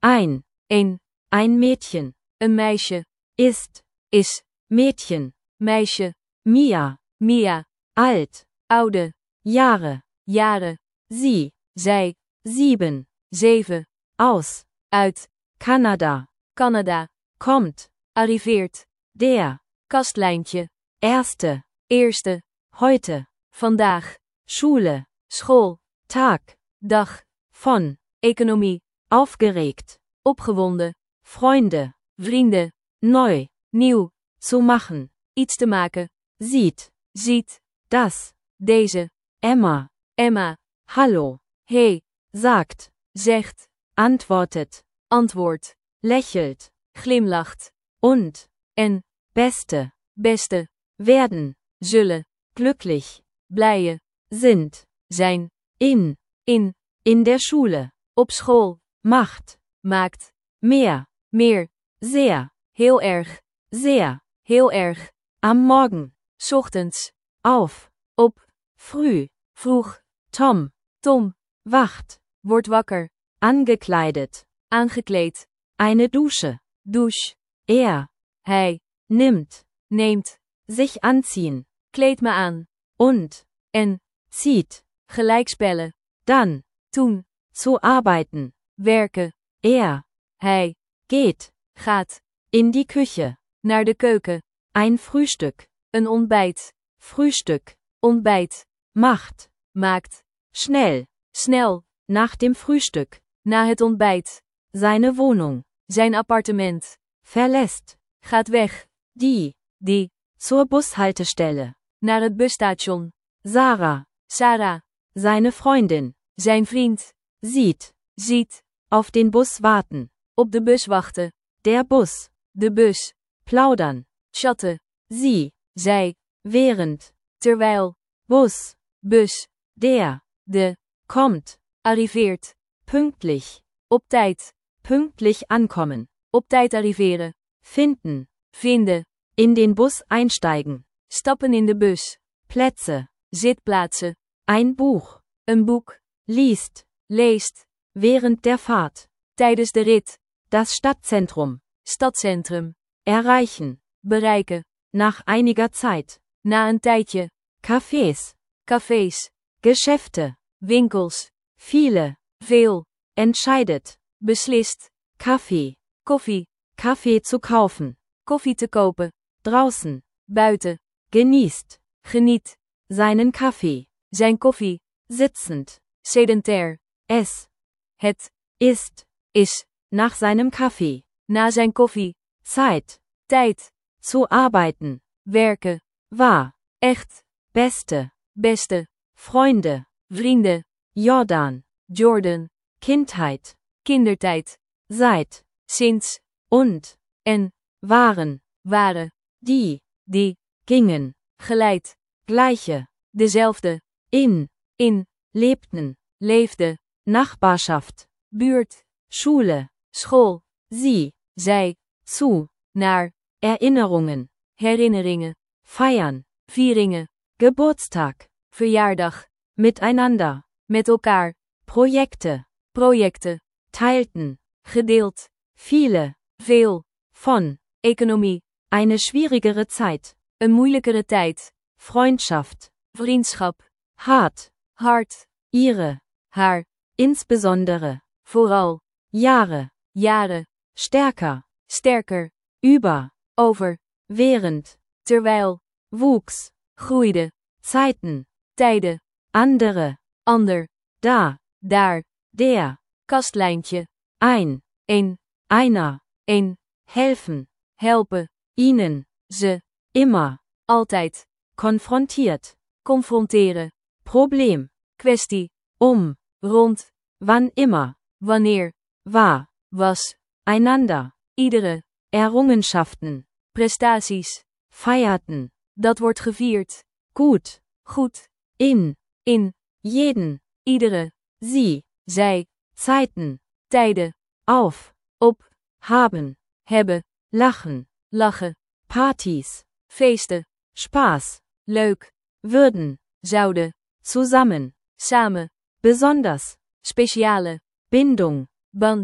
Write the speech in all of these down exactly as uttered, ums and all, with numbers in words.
Ein. Een. Ein Mädchen. Een meisje. Ist. Is. Mädchen. Meisje. Mia. Mia. Alt. Oude. Jahre. Jaren. Sie. Zij. Sieben. Zeven. Aus. Uit. Kanada. Canada. Kommt. Arriveert. Der. Kastlijntje. Erste. Eerste. Heute. Vandaag. Schule. School. Tag. Dag. Von. Economie. Aufgeregt. Opgewonden. Freunde. Vrienden. Neu. Nieuw. Zu machen. Iets te maken. Sieht. Ziet. Das. Deze. Emma. Emma. Hallo. Hey. Sagt. Zegt. Antwortet. Antwoord. Lächelt. Glimlacht. Und. En. Beste. Beste. Werden. Zullen. Glücklich. Blije. Sind. Zijn. In. In. In der Schule. Op school. Macht. Maakt. Mehr. Meer. Sehr. Heel erg. Sehr. Heel erg. Am Morgen. 's Ochtends. Auf. Op. Früh. Vroeg. Tom. Tom. Wacht. Wordt wakker. Angekleidet. Aangekleed. Eine Dusche. Douche. Er. Hij. Nimmt. Neemt. Sich anziehen. Kleed me aan. Und. En. Zieht. Gelijkspellen. Dann. Toen. Zu arbeiten. Werken. Er. Hij. Geht. Gaat. In die Küche. Naar de keuken. Ein Frühstück. Een ontbijt. Frühstück. Ontbijt. Macht. Maakt. Schnell. Snel. Nach dem Frühstück. Na het ontbijt. Seine Wohnung. Zijn appartement. Verlässt. Gaat weg. Die. Die. Zur Bushaltestelle. Naar het busstation. Sarah. Sarah. Seine Freundin. Zijn vriend. Sieht. Ziet. Auf den Bus warten. Op de bus wachten. Der Bus. De bus. Plaudern. Chatten. Sie. Zij. Während. Terwijl. Bus. Bus. Der. De. Kommt. Arriveert. Pünktlich. Op tijd. Pünktlich ankommen. Op tijd arriveren. Finden. Vinden. In den Bus einsteigen. Stappen in de bus. Plätze. Zitplaatsen. Ein Buch. Een boek. Liest. Leest. Während der Fahrt. Tijdens de rit. Das Stadtzentrum. Stadcentrum. Erreichen. Bereiken. Nach einiger Zeit. Na een tijdje. Cafés. Cafés. Geschäfte. Winkels. Viele. Veel. Entscheidet. Beslist. Kaffee. Koffie. Kaffee zu kaufen. Koffie te kopen. Draußen. Buiten. Genießt. Geniet. Seinen Kaffee. Zijn koffie. Sitzend. Sedentair. Es. Het. Ist. Is. Nach seinem Kaffee. Na zijn koffie. Zeit. Tijd. Zu arbeiten. Werken. War. Echt. Beste. Beste. Freunde. Vrienden. Jordan. Jordan. Kindheit. Kindertijd. Seit. Sinds. Und. En. Waren. Waren. Die. Die. Gingen. Geleid. Gleiche. Dezelfde. In. In. Lebten. Leefde. Nachbarschaft. Buurt. Schule. School. Sie. Zij. Zu. Naar. Erinnerungen. Herinneringen. Feiern. Vieringen. Geburtstag. Verjaardag. Miteinander. Met elkaar. Projekte. Projecten. Teilten. Gedeeld. Viele. Veel. Von. Economie. Eine schwierigere Zeit. Een moeilijkere tijd. Freundschaft. Vriendschap. Hart. Hart. Ihre. Haar. Insbesondere. Vooral. Jahre. Jaren. Stärker. Sterker. Über. Over. Während. Terwijl. Wuchs. Groeide. Zeiten. Tijden. Andere. Ander. Da. Daar. Der. Kastlijntje. Ein. Een. Einer. Een. Helfen. Helpen. Ihnen. Ze. Immer. Altijd. Konfrontiert. Confronteren. Problem. Kwestie. Um. Rond. Wann immer. Wanneer. War. Was. Einander. Iedere. Errungenschaften. Prestaties. Feierten. Dat wordt gevierd. Gut. Goed. In. In. Jeden. Iedere. Sie. Zij. Zeiten. Tijden. Auf. Op. Haben. Hebben. Lachen. Lachen. Partys. Feesten. Spaß. Leuk. Würden. Zouden. Zusammen. Samen. Besonders. Speciale. Bindung. Band.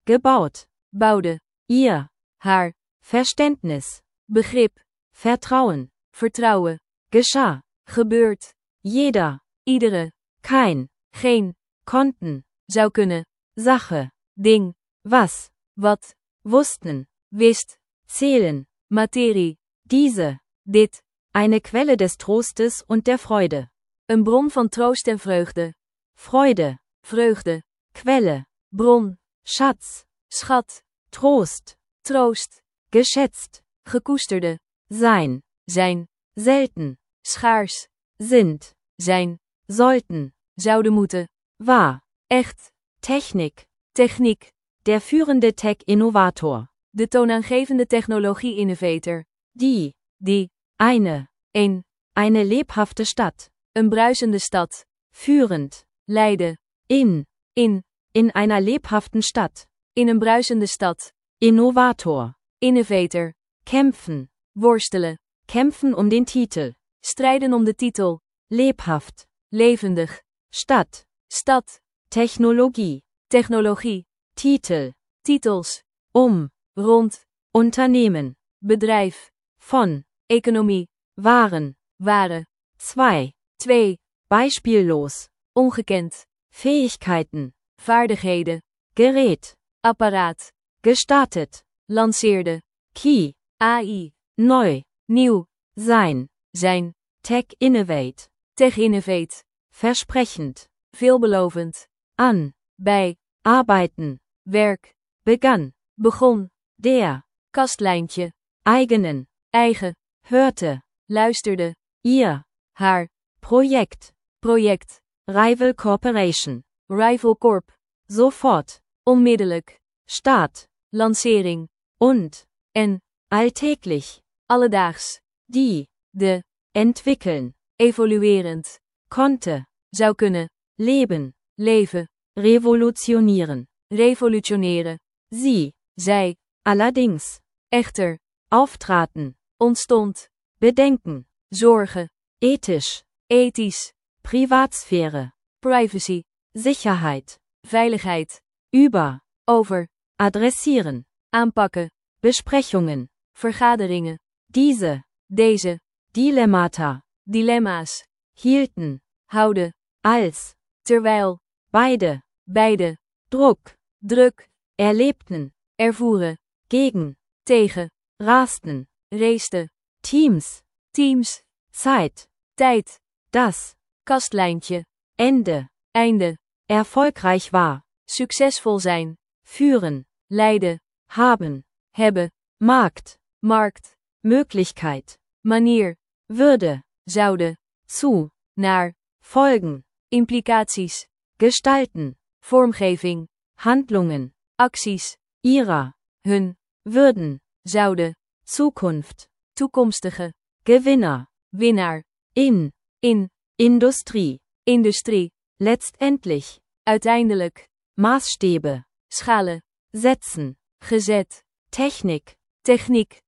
gebaut, bouwde, ihr, haar, Verständnis, begrip, Vertrauen, vertrouwen, geschah, gebeurt, jeder, iedere, kein, geen, konnten, zou kunnen, Sache, ding, was, wat, wussten, wist, zählen, materie, diese, dit, eine Quelle des Trostes und der Freude, een bron van troost en vreugde, Freude, vreugde, Quelle, bron, Schatz, schat, Trost, troost, geschätzt, gekoesterde, sein, zijn, selten, schaars, sind, zijn, sollten, zouden moeten, war, echt, Technik, techniek, der führende Tech-Innovator, de toonaangevende technologie-innovator, die, die, eine, een, eine lebhafte Stadt, een bruisende stad, führend, leiden, in, in, in einer lebhaften Stadt, in een bruisende stad, Innovator, innovator, kämpfen, worstelen, kämpfen um den Titel, strijden om de titel, lebhaft, levendig, Stadt, stad, Technologie, technologie, Titel, titels, um, rond, Unternehmen, bedrijf, von, economie, waren, waren, zwei, twee, beispiellos, ongekend, Fähigkeiten, vaardigheden, Gerät, apparaat, gestartet, lanceerde, Key, A I, neu, nieuw, sein, zijn, Tech Innovate, tech innovate, versprechend, veelbelovend, an, bij, arbeiten, werk, begann, begon, der, kastlijntje, eigenen, eigen, hörte, luisterde, ihr, haar, Projekt, project, Rival Corporation, rival corp, sofort, onmiddellijk, Start, lancering, und, en, alltäglich, alledaags, die, de, entwickeln, evoluerend, konnte, zou kunnen, leben, leven, revolutionieren, revolutioneren, sie, zij, allerdings, echter, auftraten, ontstond, bedenken, zorgen, ethisch, ethisch, Privatsphäre, privacy, Sicherheit, veiligheid, über, over, adressieren, aanpakken, Besprechungen, vergaderingen, diese, deze, Dilemmata, dilemma's, hielten, houden, als, terwijl, beide, beide, Druck, druk, erlebten, ervoeren, gegen, tegen, rasten, reeste, Teams, teams, Zeit, tijd, das, kastlijntje, Ende, einde, erfolgreich war, succesvol zijn, führen, leiden, haben, hebben, Markt, markt, Möglichkeit, manier, würde, zouden, zu, naar, folgen, implicaties, gestalten, vormgeving, Handlungen, acties, ihrer, hun, würden, zouden, Zukunft, toekomstige, Gewinner, winnaar, in, in, Industrie, industrie, letztendlich, uiteindelijk, Maßstäbe, schalen, setzen, gezet, Technik, techniek,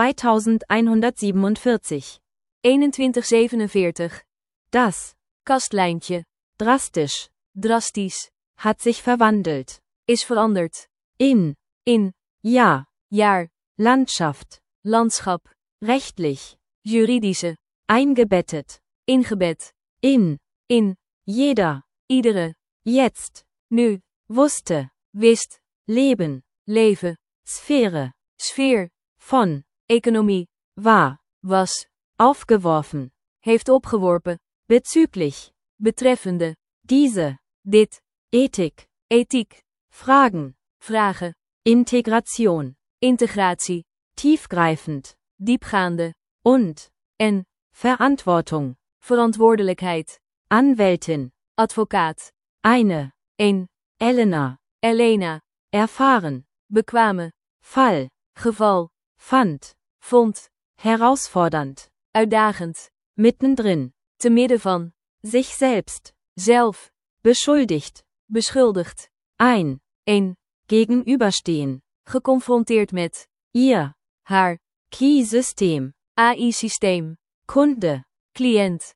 zweitausendeinhundertsiebenundvierzig, eenentwintig zevenenveertig, das, kastlijntje, drastisch, drastisch, hat sich verwandelt, is veranderd, in, in, ja, jaar, Landschaft, landschap, rechtlich, juridische, eingebettet, ingebed, in, in, jeder, iedere, jetzt, nu, wusste, wist, leben, leven, Sphäre, sfeer, von, economie, war, was, aufgeworfen, heeft opgeworpen, bezüglich, betreffende, diese, dit, Ethik, ethiek, Fragen, vragen, Integration, integratie, tiefgreifend, diepgaande, und, en, Verantwortung, verantwoordelijkheid, Anwältin, advocaat, eine, een, Elena, Elena, erfahren, bekwame, Fall, geval, fand, vond, herausfordernd, uitdagend, mittendrin, te midden van, sich selbst, zelf, beschuldigt, beschuldigd, ein, een, gegenüberstehen, geconfronteerd met, ihr, haar, Key-System, A I-systeem, Kunde, cliënt,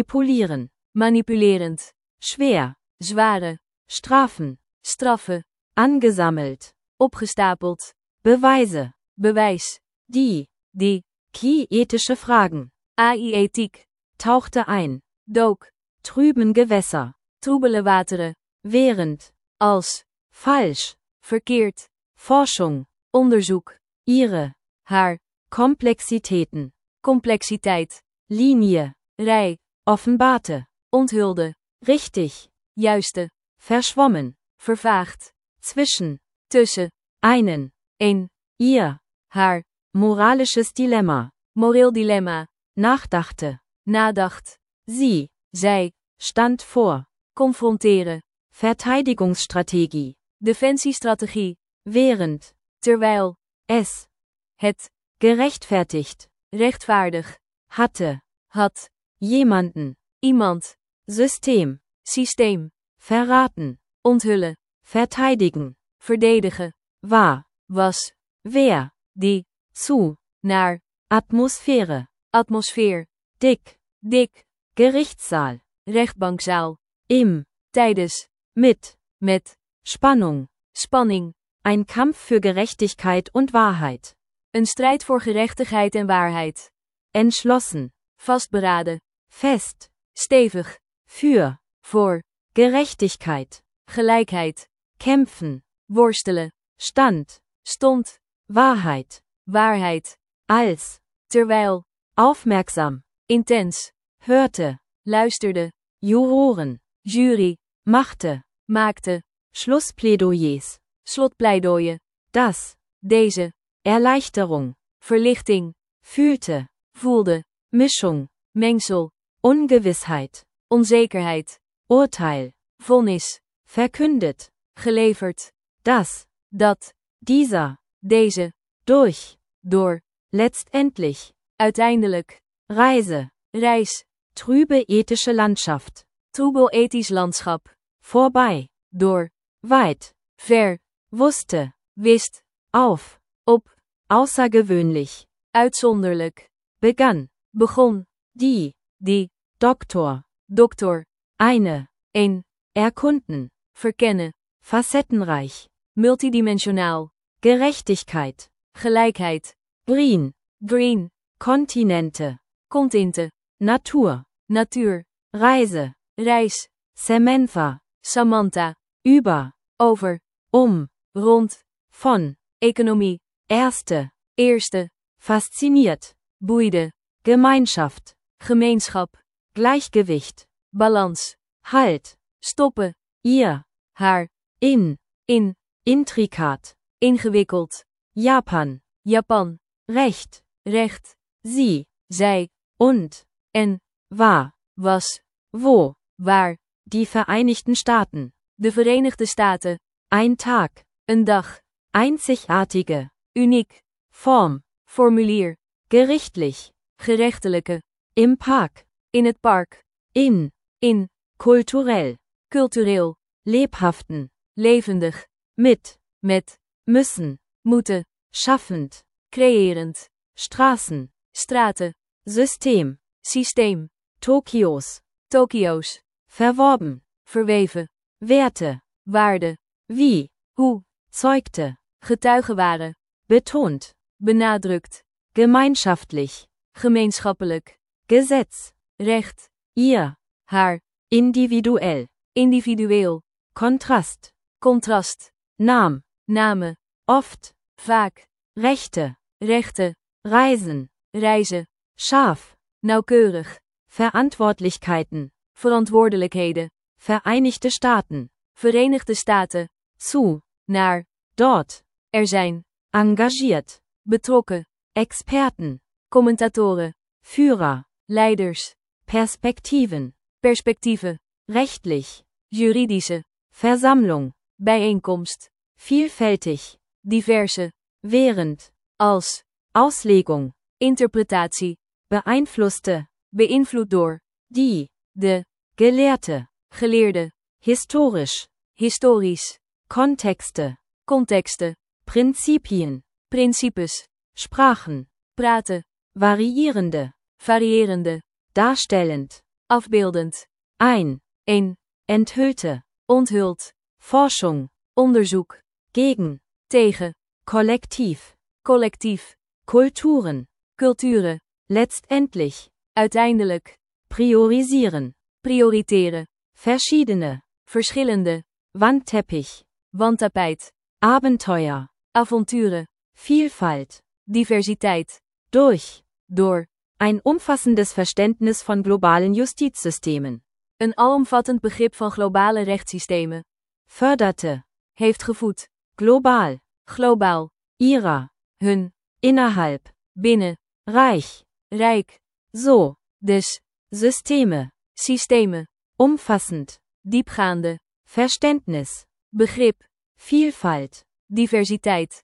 manipulieren, manipulerend, schwer, zware, Strafen, straffen, angesammelt, opgestapeld, Beweise, bewijs, die, die, Ki-ethische Fragen, A I-ethiek, tauchte ein, dook, trüben Gewässer, troebele wateren, während, als, falsch, verkeerd, Forschung, onderzoek, ihre, haar, Komplexitäten, complexiteit, Linie, rij, offenbarte, onthulde, richtig, juiste, verschwommen, vervaagd, zwischen, tussen, einen, een, ihr, haar, moralisches Dilemma, moreel dilemma, nachdachte, nadacht, sie, zij, stand vor, confronteren, Verteidigungsstrategie, defensiestrategie, während, terwijl, es, het, gerechtfertigt, rechtvaardig, hatte, had, jemanden, iemand, System, systeem, verraten, onthullen, verteidigen, verdedigen, war, was, wer, die, zu, naar, Atmosphäre, atmosfeer, dick, dik, Gerichtssaal, rechtbankzaal, im, tijdens, mit, met, Spannung, spanning, ein Kampf für Gerechtigkeit und Wahrheit, een strijd voor gerechtigheid en waarheid, entschlossen, vastberaden, fest, stevig, für, voor, Gerechtigkeit, gelijkheid, kämpfen, worstelen, stand, stond, Wahrheit, waarheid, als, terwijl, aufmerksam, intens, hörte, luisterde, Juroren, jury, machte, maakte, Schlussplädoyers, slotpleidooien, das, deze, Erleichterung, verlichting, fühlte, voelde, Mischung, mengsel, Ungewissheit, onzekerheid, Urteil, vonnis, verkündet, geleverd, dass, dat, dieser, deze, durch, door, letztendlich, uiteindelijk, Reise, reis, trübe ethische Landschaft, troebel ethisch landschap, vorbei, door, weit, ver, wusste, wist, auf, op, außergewöhnlich, uitzonderlijk, begann, begon, die, die, Doktor, dokter, eine, een, erkunden, verkennen, facettenreich, multidimensionaal, Gerechtigkeit, gelijkheid, green, green, Kontinente, continten, Natur, natuur, Reise, reis, Samantha, Samantha, über, over, um, rond, von, economie, erste, eerste, fasziniert, boeide, Gemeinschaft, gemeenschap, Gleichgewicht, balans, Halt, stoppen, ihr, haar, in, in, intrikat, ingewikkeld, Japan, Japan, Recht, recht, sie, zij, und, en, war, was, wo, waar, die Vereinigten Staaten, de Verenigde Staten, ein Tag, een dag, einzigartige, uniek, Form, formulier, gerichtlich, gerechtelijke, im Park, in het park, in, in, kulturell, cultureel, lebhaften, levendig, mit, met, müssen, moeten, schaffend, creërend, Straßen, straten, System, systeem, Tokios, Tokio's, verworben, verweven, Werte, waarde, wie, hoe, zeugte, getuigen waren, betont, benadrukt, gemeinschaftlich, gemeenschappelijk, Gesetz, recht, ihr, haar, individuell, individueel, Kontrast, contrast, Naam, namen, oft, vaak, Rechte, rechten, Reisen, reizen, scharf, nauwkeurig, Verantwortlichkeiten, verantwoordelijkheden, Vereinigte Staaten, Verenigde Staten, zu, naar, dort, er zijn, engagiert, betrokken, Experten, commentatoren, Führer, leiders, Perspektiven, perspectieven, rechtlich, juridische, Versammlung, bijeenkomst, vielfältig, diverse, während, als, Auslegung, interpretatie, beeinflusste, beïnvloed door, die, de, Gelehrte, geleerde, historisch, historisch, Kontexte, contexten, Prinzipien, principes, Sprachen, praten, variierende, variërende, darstellend, afbeeldend, ein, een, enthüllte, onthuld, Forschung, onderzoek, Gegen. tegen, Kollektiv. collectief, Kulturen. culturen, Letztendlich. uiteindelijk, Priorisieren. prioriteren, Verschiedene. verschillende, Wandteppich. wandtapijt, Abenteuer. avonturen, Vielfalt. diversiteit, Durch. door, Ein umfassendes Verständnis von globalen Justizsystemen. een alomvattend begrip van globale rechtssystemen, Förderte. heeft gevoed, Global. globaal, Ihrer. hun, Innerhalb. binnen, Reich. rijk, So. dus, Systeme. systemen, Umfassend. diepgaande, Verständnis. begrip, Vielfalt. diversiteit,